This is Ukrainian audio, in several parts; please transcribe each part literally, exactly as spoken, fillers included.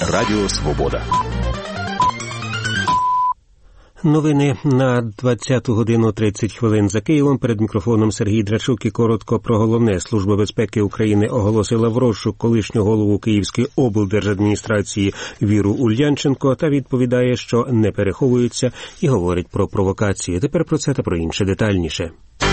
Радіо Свобода. Новини на двадцяту годину тридцять хвилин за Києвом. Перед мікрофоном Сергій Драчук і коротко про головне. Служба безпеки України оголосила в розшук колишню голову Київської облдержадміністрації Віру Ульянченко та відповідає, що не переховується, і говорить про провокації. Тепер про це та про інше детальніше.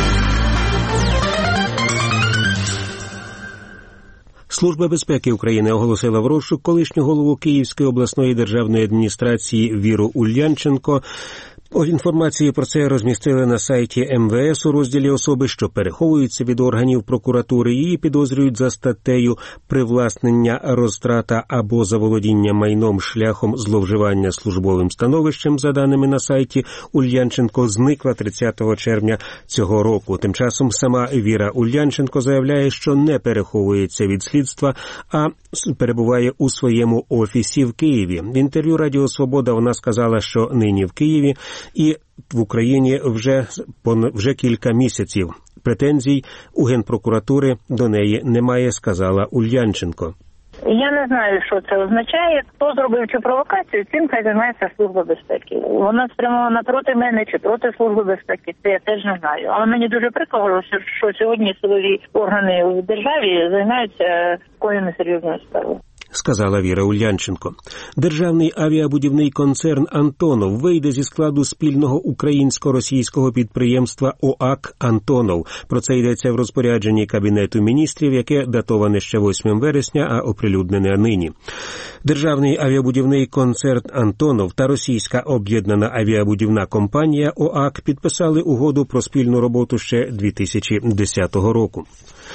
Служба безпеки України оголосила в розшук колишню голову Київської обласної державної адміністрації Віру Ульянченко. Інформації про це розмістили на сайті ем ве ес у розділі «Особи, що переховуються від органів прокуратури». Її підозрюють за статтею «Привласнення, розтрата або заволодіння майном шляхом зловживання службовим становищем». За даними на сайті, Ульянченко зникла тридцятого червня цього року. Тим часом сама Віра Ульянченко заявляє, що не переховується від слідства, а перебуває у своєму офісі в Києві. В інтерв'ю Радіо Свобода вона сказала, що нині в Києві і в Україні вже, вже кілька місяців. Претензій у Генпрокуратури до неї немає, сказала Ульянченко. Я не знаю, що це означає. Хто зробив цю провокацію, цим хай займається Служба безпеки. Вона спрямована проти мене чи проти Служби безпеки, це я теж не знаю. Але мені дуже прикро, що сьогодні силові органи в державі займаються такою несерйозною справою, сказала Віра Ульянченко. Державний авіабудівний концерн «Антонов» вийде зі складу спільного українсько-російського підприємства ОАК «Антонов». Про це йдеться в розпорядженні Кабінету міністрів, яке датоване ще восьмого вересня, а оприлюднене нині. Державний авіабудівний концерн «Антонов» та російська об'єднана авіабудівна компанія ОАК підписали угоду про спільну роботу ще дві тисячі десятого року.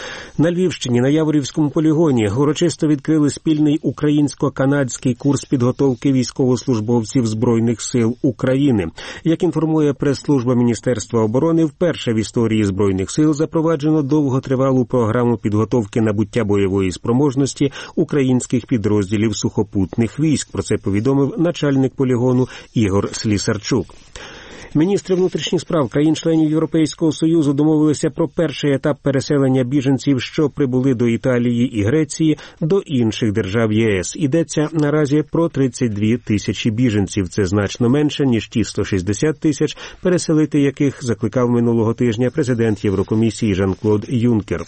На Львівщині на Яворівському полігоні урочисто відкрили спільний українсько-канадський курс підготовки військовослужбовців Збройних сил України. Як інформує прес-служба Міністерства оборони, вперше в історії Збройних сил запроваджено довготривалу програму підготовки набуття бойової спроможності українських підрозділів сухопутних військ. Про це повідомив начальник полігону Ігор Слісарчук. Міністри внутрішніх справ країн-членів Європейського Союзу домовилися про перший етап переселення біженців, що прибули до Італії і Греції, до інших держав ЄС. Йдеться наразі про тридцять дві тисячі біженців. Це значно менше, ніж ті сто шістдесят тисяч, переселити яких закликав минулого тижня президент Єврокомісії Жан-Клод Юнкер.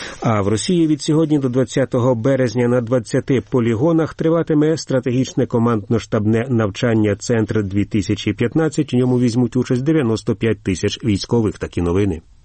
А в Росії від сьогодні до двадцятого березня на двадцяти полігонах триватиме стратегічне командно-штабне навчання «Центр дві тисячі п'ятнадцять». У ньому візьмуть участь дев'яносто п'ять тисяч військових. Такі новини.